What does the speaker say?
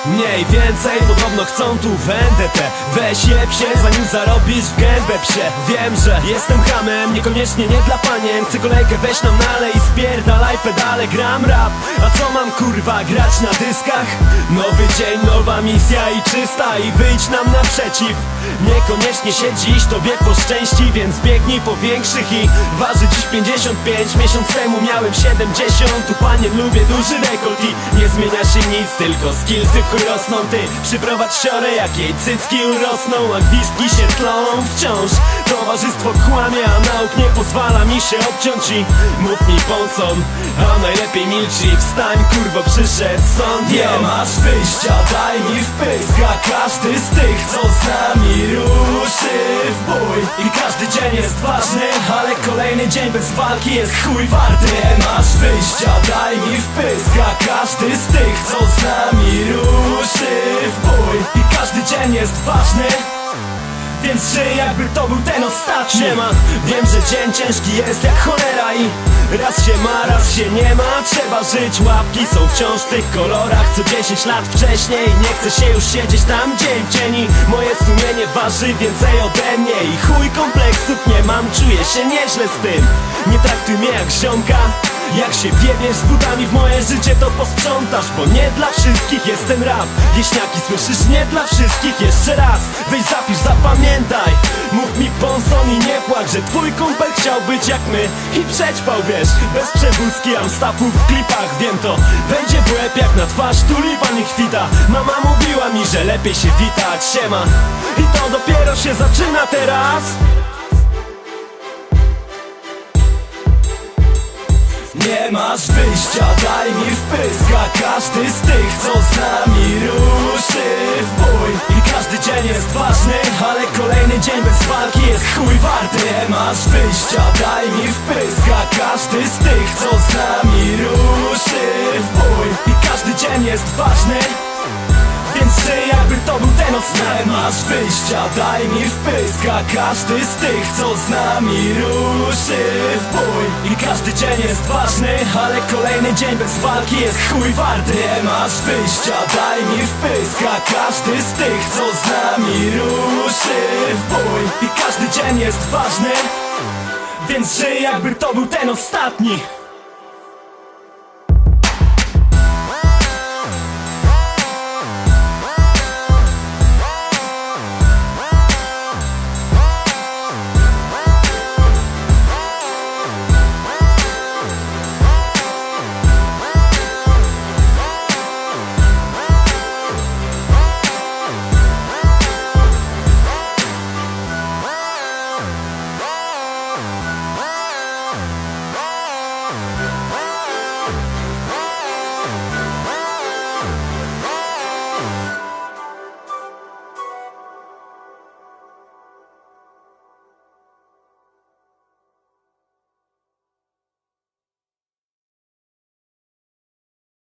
Mniej więcej, podobno chcą tu vendetę. Weź jeb się, zanim zarobisz w gębę psie. Wiem, że jestem hamem, niekoniecznie nie dla panien. Chcę kolejkę, weź nam nalej i spierdalaj pedale. Gram rap, a co mam kurwa grać na dyskach? Nowy dzień, nowa misja i czysta. I wyjdź nam naprzeciw. Niekoniecznie się dziś tobie poszczęści, więc biegnij po większych i waży dziś 55. Miesiąc temu miałem 70. Tu panien lubię duży dekolt i nie zmienia się nic, tylko skillsy w chuj rosną. Ty przyprowadź siorę, jak jej cycki urosną, a gwizdki się tlą wciąż. Towarzystwo kłamie, a nauk nie pozwala mi się obciąć. I mów mi po co, a najlepiej milczy. Wstań kurwo, przyszedł sąd. Nie masz wyjścia, daj mi wpysk, a każdy z tych, co z nami ruszy w bój. I każdy dzień jest ważny, ale kolejny dzień bez walki jest chuj warty. Nie masz wyjścia, daj mi wpysk, a każdy z tych, co z nami ruszy w bój. I każdy dzień jest ważny, więc żyj jakby to był ten ostatni. Wiem, że dzień ciężki jest jak cholera i raz się ma, raz się nie ma. Trzeba żyć, łapki są wciąż w tych kolorach co 10 lat wcześniej. Nie chcę się już siedzieć tam dzień w cieni. Moje sumienie waży więcej ode mnie i chuj kompleksów nie mam. Czuję się nieźle z tym, nie traktuj mnie jak ziomka. Jak się wjebiesz z butami w moje życie, to posprzątasz, bo nie dla wszystkich jest ten rap. Wieśniaki, słyszysz? Nie dla wszystkich. Jeszcze raz, weź zapisz, zapamiętaj. Mów mi Ponson i nie płacz, że twój kumpel chciał być jak my i przećpał, wiesz, bez przewózki amstafów w klipach. Wiem, to wejdzie w łeb jak na twarz tulipan i chwita. Mama mówiła mi, że lepiej się witać, siema. I to dopiero się zaczyna teraz. Nie masz wyjścia, daj mi wpysk, a każdy z tych, co z nami ruszy w bój. I każdy dzień jest ważny, ale kolejny dzień bez walki jest chuj warty. Nie masz wyjścia, daj mi wpysk, a każdy z tych, co z nami ruszy w bój. I każdy dzień jest ważny, więc żyj jakby to był ten ostatni. Nie masz wyjścia, daj mi wpysk, a każdy z tych, co z nami ruszy w bój. I każdy dzień jest ważny, ale kolejny dzień bez walki jest chuj warty. Nie masz wyjścia, daj mi wpysk, a każdy z tych, co z nami ruszy w bój. I każdy dzień jest ważny, więc żyj jakby to był ten ostatni.